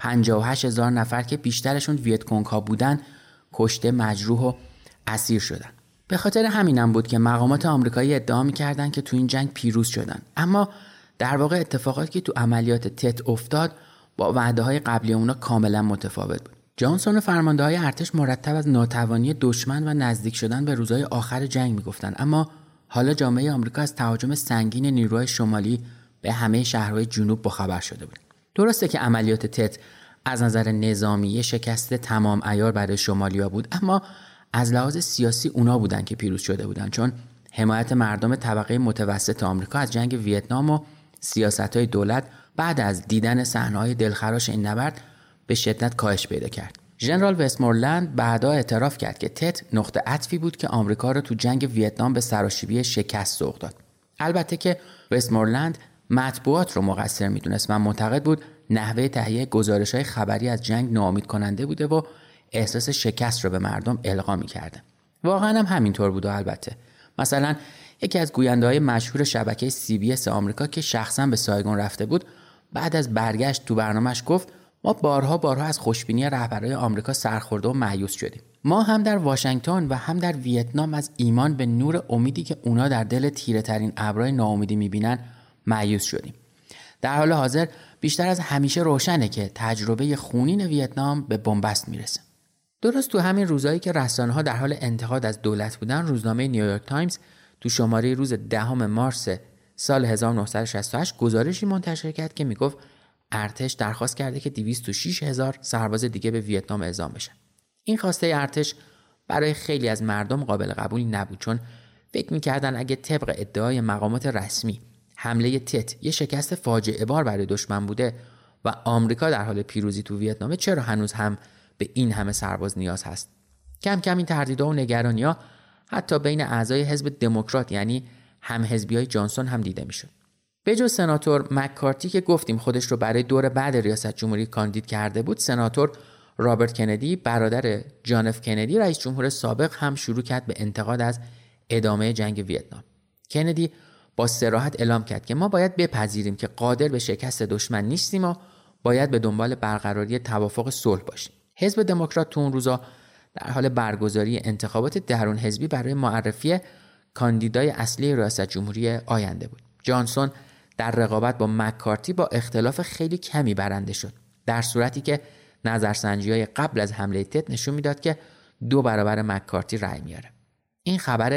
58,000 نفر که بیشترشون ویتکونگ‌ها بودن، کشته، مجروح و اسیر شدن. به خاطر همینم بود که مقامات آمریکایی ادعا می‌کردند که تو این جنگ پیروز شدن. اما در واقع اتفاقاتی که تو عملیات تت افتاد با وعده‌های قبلی اونا کاملا متفاوت بود. جانسون و فرمانده‌های ارتش مرتب از ناتوانی دشمن و نزدیک شدن به روزهای آخر جنگ میگفتن، اما حالا جامعه آمریکا از تهاجم سنگین نیروهای شمالی به همه شهرهای جنوب باخبر شده بود. درسته که عملیات تت از نظر نظامی شکست تمام عیار برای شمالیا بود، اما از لحاظ سیاسی اونا بودن که پیروز شده بودن، چون حمایت مردم طبقه متوسط آمریکا از جنگ ویتنام و سیاست‌های دولت بعد از دیدن صحنه‌های دلخراش این نبرد به شدت کاهش پیدا کرد. ژنرال وستمورلند بعدا اعتراف کرد که تت نقطه عطفی بود که آمریکا را تو جنگ ویتنام به سراشیبی شکست سوق داد. البته که وستمورلند مطبوعات رو مقصر میدونست و معتقد بود نحوه تهیه گزارش‌های خبری از جنگ ناامید کننده بوده و احساس شکست رو به مردم القا می‌کرده. واقعاً هم همینطور بود. البته مثلا یکی از گوینده‌های مشهور شبکه CBS آمریکا که شخصاً به سایگون رفته بود، بعد از برگشت تو برنامه‌اش گفت ما بارها از خوشبینی رهبرای آمریکا سرخورده و مایوس شدیم. ما هم در واشنگتن و هم در ویتنام از ایمان به نور امیدی که اونا در دل تیره ترین ابرهای ناامیدی می‌بینن مایوس شدیم. در حال حاضر بیشتر از همیشه روشنه که تجربه خونین ویتنام به بنبست میرسه. درست تو همین روزایی که رسانه‌ها در حال انتقاد از دولت بودن، روزنامه نیویورک تایمز تو شماره روز 10 مارس سال 1968 گزارشی منتشر کرد که میگفت ارتش درخواست کرده که 206,000 سرباز دیگه به ویتنام اعزام بشن. این خواسته ارتش برای خیلی از مردم قابل قبول نبود، چون فکر می‌کردن اگه طبق ادعای مقامات رسمی حمله تت یه شکست فاجعه بار برای دشمن بوده و آمریکا در حال پیروزی تو ویتنام، چرا هنوز هم به این همه سرباز نیاز هست؟ کم کم این تردیدها و نگرانی‌ها حتی بین اعضای حزب دموکرات یعنی همحزبیای جانسون هم دیده میشد. به جز سناتور مککارتی که گفتیم خودش رو برای دور بعد ریاست جمهوری کاندید کرده بود، سناتور رابرت کندی برادر جان اف کندی رئیس جمهور سابق هم شروع کرد به انتقاد از ادامه جنگ ویتنام. کندی با صراحت اعلام کرد که ما باید بپذیریم که قادر به شکست دشمن نیستیم و باید به دنبال برقراری توافق صلح باشیم. حزب دموکرات تو اون روزا در حال برگزاری انتخابات درون حزبی برای معرفی کاندیدای اصلی ریاست جمهوری آینده بود. جانسون در رقابت با مککارتی با اختلاف خیلی کمی برنده شد، در صورتی که نظرسنجی‌های قبل از حمله تت نشون میداد که 2 برابر مککارتی رأی میاره. این خبر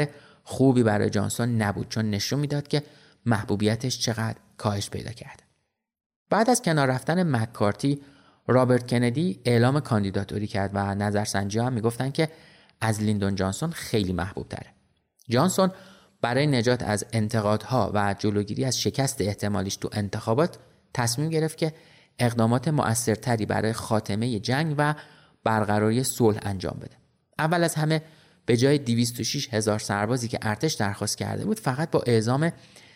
خوبی برای جانسون نبود، چون نشون میداد که محبوبیتش چقدر کاهش پیدا کرده. بعد از کنار رفتن مککارتی، رابرت کندی اعلام کاندیداتوری کرد و نظرسنجی‌ها هم میگفتن که از لیندون جانسون خیلی محبوب تره. جانسون برای نجات از انتقادها و جلوگیری از شکست احتمالیش تو انتخابات تصمیم گرفت که اقدامات مؤثرتری برای خاتمه جنگ و برقراری صلح انجام بده. اول از همه به جای 206,000 سربازی که ارتش درخواست کرده بود، فقط با اعزام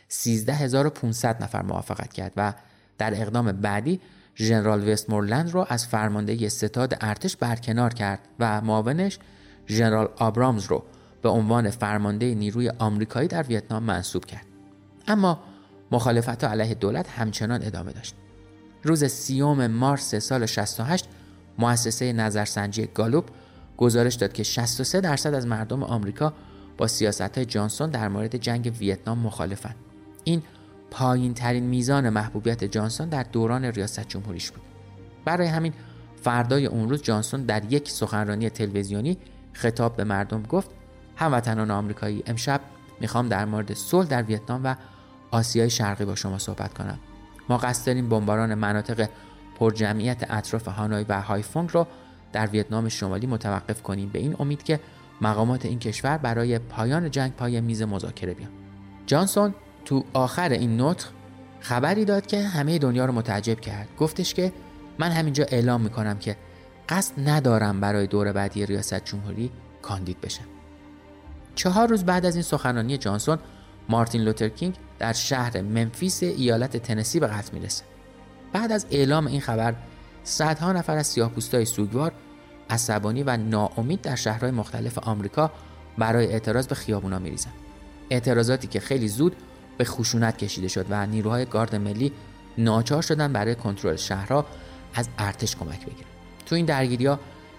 13,500 نفر موافقت کرد و در اقدام بعدی ژنرال وستمورلند رو از فرماندهی ستاد ارتش برکنار کرد و معاونش ژنرال آبرامز رو به عنوان فرمانده نیروی آمریکایی در ویتنام منصوب کرد. اما مخالفت‌ها علیه دولت همچنان ادامه داشت. روز 30 مارس سال 68 مؤسسه نظرسنجی گالوپ گزارش داد که 63% از مردم آمریکا با سیاست‌های جانسون در مورد جنگ ویتنام مخالفند. این پایین ترین میزان محبوبیت جانسون در دوران ریاست جمهوریش بود. برای همین فردای اون روز جانسون در یک سخنرانی تلویزیونی خطاب به مردم گفت: هموطنان آمریکایی، امشب میخوام در مورد صلح در ویتنام و آسیای شرقی با شما صحبت کنم. ما قصد داریم بمباران مناطق پرجمعیت اطراف هانوی و هایفونگ رو در ویتنام شمالی متوقف کنیم، به این امید که مقامات این کشور برای پایان جنگ پای میز مذاکره بیان. جانسون تو آخر این نطق خبری داد که همه دنیا رو متعجب کرد. گفتش که من همینجا اعلام میکنم که قصد ندارم برای دور بعدی ریاست جمهوری کاندید بشم. 4 روز بعد از این سخنرانی جانسون، مارتین لوتر کینگ در شهر منفیس ایالت تنسی به قتل میرسه. بعد از اعلام این خبر، صدها نفر از سیاه‌پوستای سوگوار، عصبانی و ناامید در شهرهای مختلف آمریکا برای اعتراض به خیابونا میریزن. اعتراضاتی که خیلی زود به خشونت کشیده شد و نیروهای گارد ملی ناچار شدن برای کنترل شهرها از ارتش کمک بگیرن. تو این درگیری‌ها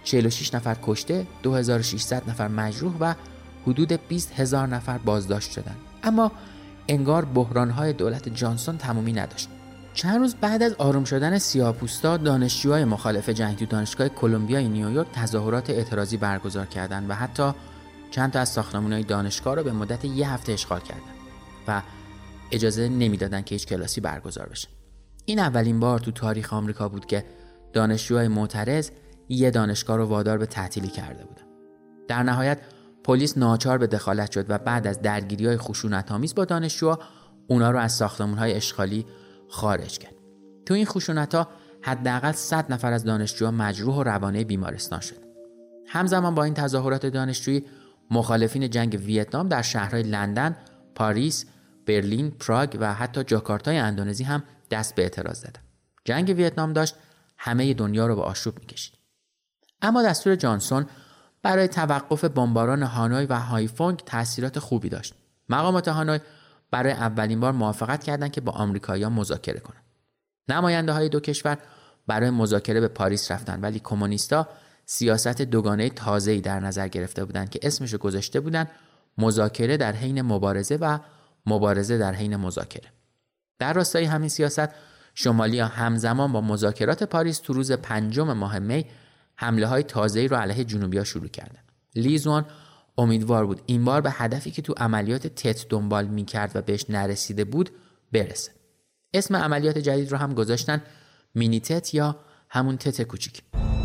46 نفر کشته، 2600 نفر مجروح و حدود 20,000 نفر بازداشت شدند. اما انگار بحران‌های دولت جانسون تمومی نداشت. چند روز بعد از آروم شدن سیاه‌پوستا، دانشجوهای مخالف جنگ تو دانشگاه کلمبیای نیویورک تظاهرات اعتراضی برگزار کردند و حتی چند تا از ساختمان‌های دانشگاه را به مدت 1 هفته اشغال کردند و اجازه نمیدادن که هیچ کلاسی برگزار بشه. این اولین بار تو تاریخ آمریکا بود که دانشجوهای معترض یه دانشگاه رو وادار به تعطیلی کرده بودن. در نهایت پلیس ناچار به دخالت شد و بعد از درگیری‌های خشونت‌آمیز با دانشجوها اونا رو از ساختمان‌های اشغالی خارج کرد. تو این خشونت‌ها حداقل 100 نفر از دانشجوها مجروح و روانه بیمارستان شد. همزمان با این تظاهرات دانشجویی، مخالفین جنگ ویتنام در شهرهای لندن، پاریس، برلین، پراگ و حتی جاکارتای اندونزی هم دست به اعتراض زدند. جنگ ویتنام داشت همه دنیا رو به آشوب می‌کشید. اما دستور جانسون برای توقف بمباران هانوی و هایفونگ تأثیرات خوبی داشت. مقامات هانوی برای اولین بار موافقت کردند که با آمریکایی‌ها مذاکره کنند. نماینده‌های دو کشور برای مذاکره به پاریس رفتند، ولی کمونیست‌ها سیاست دوگانه تازه‌ای در نظر گرفته بودند که اسمش گذاشته بودند مذاکره در حین مبارزه و مبارزه در حین مذاکره. در راستای همین سیاست، شمالی‌ها همزمان با مذاکرات پاریس تو روز 5 ماه می حمله‌های تازه‌ای رو علیه جنوبی‌ها شروع کردند. لیزوان امیدوار بود این بار به هدفی که تو عملیات تت دنبال می‌کرد و بهش نرسیده بود برسه. اسم عملیات جدید رو هم گذاشتن مینی تت یا همون تت کوچیک.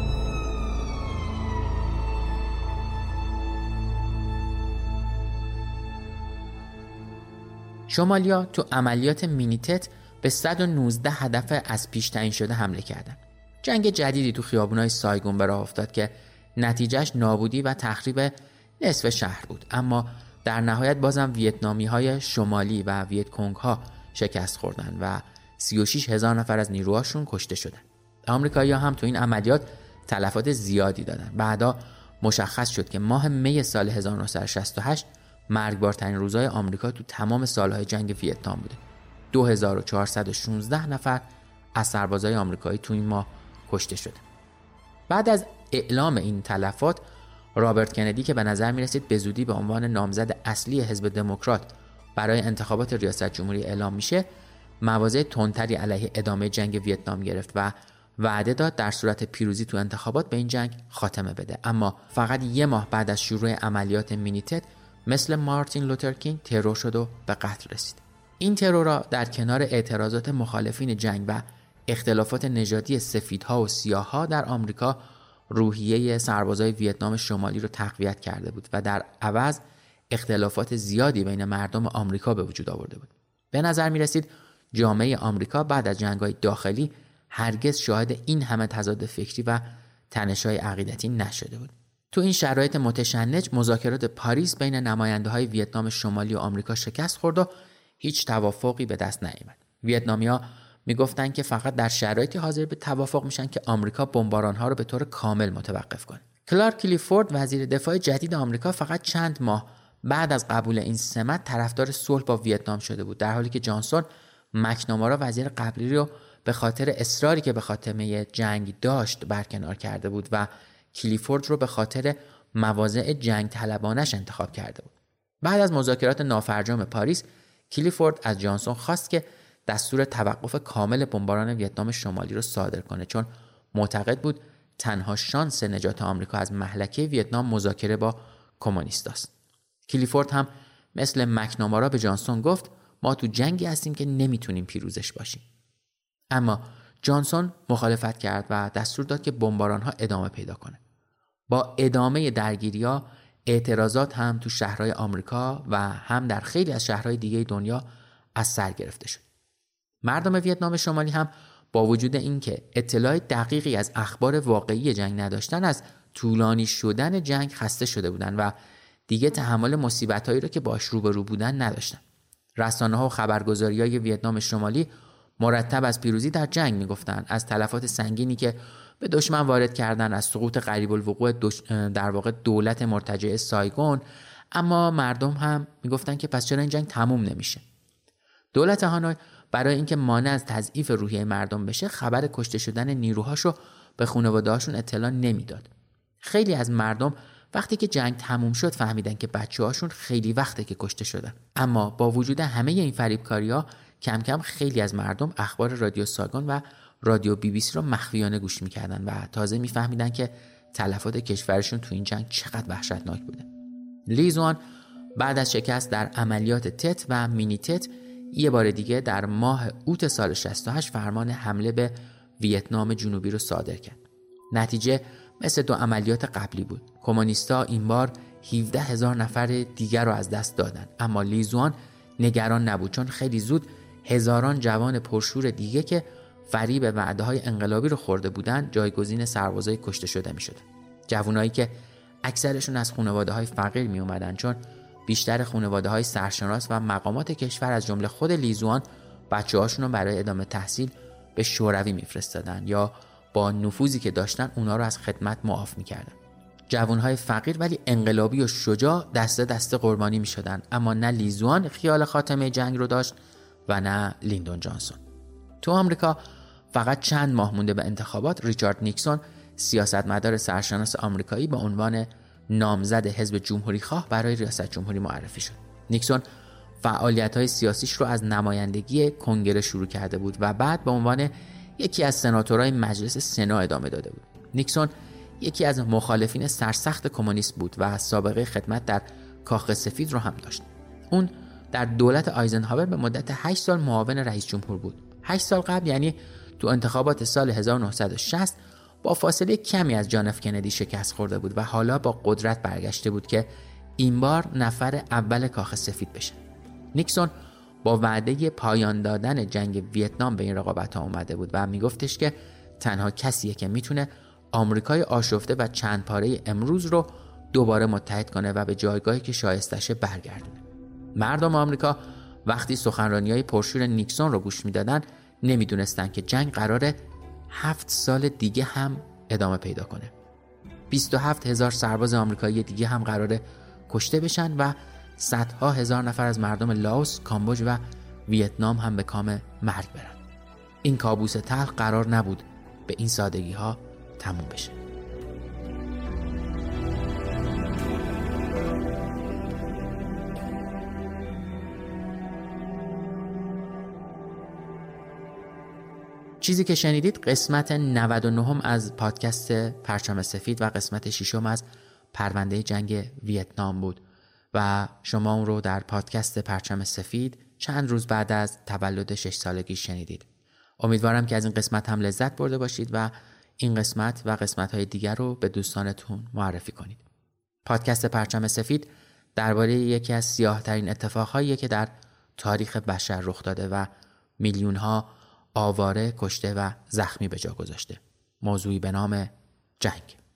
شمالیا تو عملیات مینی تت به 119 هدف از پیش تعیین شده حمله کردند. جنگ جدیدی تو خیابونای سایگون به راه افتاد که نتیجهش نابودی و تخریب نصف شهر بود، اما در نهایت بازم ویتنامی‌های شمالی و ویت کنگ‌ها شکست خوردن و 36,000 نفر از نیروهاشون کشته شدن. آمریکایی‌ها هم تو این عملیات تلفات زیادی دادن. بعدا مشخص شد که ماه می سال 1968 مرگبارترین روزهای آمریکا تو تمام سالهای جنگ ویتنام بوده. 2416 نفر از سربازای آمریکایی تو این ماه کشته شده. بعد از اعلام این تلفات، رابرت کندی که به نظر می رسید به زودی به عنوان نامزد اصلی حزب دموکرات برای انتخابات ریاست جمهوری اعلام میشه، مواضع تندتری علیه ادامه جنگ ویتنام گرفت و وعده داد در صورت پیروزی تو انتخابات به این جنگ خاتمه بده. اما فقط 1 ماه بعد از شروع عملیات مینی تت، مثل مارتین لوتر کینگ ترور شد و به قتل رسید. این ترورها در کنار اعتراضات مخالفین جنگ و اختلافات نژادی سفیدها و سیاه‌ها در آمریکا روحیه سربازای ویتنام شمالی رو تقویت کرده بود و در عوض اختلافات زیادی بین مردم آمریکا به وجود آورده بود. به نظر می رسید جامعه آمریکا بعد از جنگ‌های داخلی هرگز شاهد این همه تضاد فکری و تنش‌های عقیدتی نشده بود. تو این شرایط متشنج مذاکرات پاریس بین نماینده‌های ویتنام شمالی و آمریکا شکست خورد و هیچ توافقی به دست نیامد. ویتنامیا میگفتن که فقط در شرایطی حاضر به توافق میشن که آمریکا بمباران‌ها رو به طور کامل متوقف کنه. کلارک کلیفورد وزیر دفاع جدید آمریکا فقط چند ماه بعد از قبول این سمت طرفدار صلح با ویتنام شده بود، در حالی که جانسون مکنامارا وزیر قبلی رو به خاطر اصراری که به خاتمه جنگ داشت برکنار کرده بود و کلیفورد رو به خاطر مواضع جنگ طلبانش انتخاب کرده بود. بعد از مذاکرات نافرجام پاریس، کلیفورد از جانسون خواست که دستور توقف کامل بمباران ویتنام شمالی رو صادر کنه، چون معتقد بود تنها شانس نجات آمریکا از مهلکه ویتنام مذاکره با کمونیستاست. کلیفورد هم مثل مکنامارا به جانسون گفت ما تو جنگی هستیم که نمیتونیم پیروزش باشیم. اما جانسون مخالفت کرد و دستور داد که بمباران‌ها ادامه پیدا کنه. با ادامه درگیری‌ها اعتراضات هم تو شهرهای آمریکا و هم در خیلی از شهرهای دیگه دنیا از سر گرفته شد. مردم ویتنام شمالی هم با وجود اینکه اطلاع دقیقی از اخبار واقعی جنگ نداشتن، از طولانی شدن جنگ خسته شده بودن و دیگه تحمل مصیبت‌هایی رو که باش روبرو بودن نداشتن. رسانه‌ها و خبرگزاری‌های ویتنام شمالی مرتب از پیروزی در جنگ میگفتن، از تلفات سنگینی که به دشمن وارد کردن، از سقوط قریب الوقوع در واقع دولت مرتجع سایگون. اما مردم هم میگفتن که پس چرا این جنگ تموم نمیشه؟ دولت هانوی برای اینکه مانع از تضعیف روحیه مردم بشه، خبر کشته شدن نیروهاشو به خانواده‌هاشون اطلاع نمیداد. خیلی از مردم وقتی که جنگ تموم شد فهمیدن که بچه‌هاشون خیلی وقته که کشته شدن. اما با وجود همه این فریبکاری‌ها کم کم خیلی از مردم اخبار رادیو سایگون و رادیو BBC رو مخفیانه گوش می‌کردن و تازه می‌فهمیدن که تلفات کشورشون تو این جنگ چقدر وحشتناک بوده. لیزوان بعد از شکست در عملیات تت و مینی تت یه بار دیگه در ماه اوت سال 68 فرمان حمله به ویتنام جنوبی رو صادر کرد. نتیجه مثل دو عملیات قبلی بود. کمونیستا این بار 17,000 نفر دیگر رو از دست دادن، اما لیزوان نگران نبود، چون خیلی زود هزاران جوان پرشور دیگه که فریب وعده‌های انقلابی رو خورده بودن جایگزین سربازای کشته شده می‌شدن. جوانایی که اکثرشون از خانواده‌های فقیر می اومدن، چون بیشتر خانواده‌های سرشناس و مقامات کشور از جمله خود لیزوان بچه‌هاشون رو برای ادامه تحصیل به شوروی می‌فرستادن یا با نفوذی که داشتن اونا رو از خدمت معاف می‌کردن. جوانهای فقیر ولی انقلابی و شجاع دسته دسته قربانی می‌شدن، اما نه لیزوان خیال خاتمه جنگ رو داشت و نه لیندون جانسون. تو آمریکا فقط چند ماه مونده به انتخابات، ریچارد نیکسون سیاستمدار سرشناس آمریکایی به عنوان نامزد حزب جمهوری‌خواه برای ریاست جمهوری معرفی شد. نیکسون فعالیت‌های سیاسیش رو از نمایندگی کنگره شروع کرده بود و بعد به عنوان یکی از سناتورای مجلس سنا ادامه داده بود. نیکسون یکی از مخالفین سرسخت کمونیست بود و سابقه خدمت در کاخ سفید رو هم داشت. اون در دولت آیزنهاور به مدت 8 سال معاون رئیس جمهور بود. 8 سال قبل، یعنی تو انتخابات سال 1960 با فاصله کمی از جان اف کندی شکست خورده بود و حالا با قدرت برگشته بود که این بار نفر اول کاخ سفید بشه. نیکسون با وعده پایان دادن جنگ ویتنام به این رقابت‌ها اومده بود و میگفتش که تنها کسیه که میتونه آمریکای آشفته و چند پاره امروز رو دوباره متحد کنه و به جایگاهی که شایستشه برگردونه. مردم آمریکا وقتی سخنرانی‌های پرشور نیکسون رو گوش میدادن نمیدونستن که جنگ قراره 7 سال دیگه هم ادامه پیدا کنه. 27,000 سرباز آمریکایی دیگه هم قراره کشته بشن و صدها هزار نفر از مردم لاوس، کامبوج و ویتنام هم به کام مرگ برن. این کابوس تلخ قرار نبود به این سادگی ها تموم بشه. چیزی که شنیدید قسمت 99 از پادکست پرچم سفید و قسمت 6 از پرونده جنگ ویتنام بود. و شما اون رو در پادکست پرچم سفید چند روز بعد از تولد 6 سالگی شنیدید. امیدوارم که از این قسمت هم لذت برده باشید و این قسمت و قسمت‌های دیگر رو به دوستانتون معرفی کنید. پادکست پرچم سفید درباره یکی از سیاه‌ترین اتفاقهایی که در تاریخ بشر رخ داده و میلیون‌ها آواره کشته و زخمی به جا گذاشته. موضوعی به نام جنگ.